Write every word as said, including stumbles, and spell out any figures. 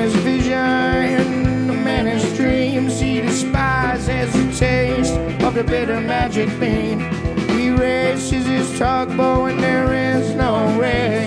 his vision, the man his dreams. He despises the taste of the bitter magic bean. He races his tugboat and there is no rain.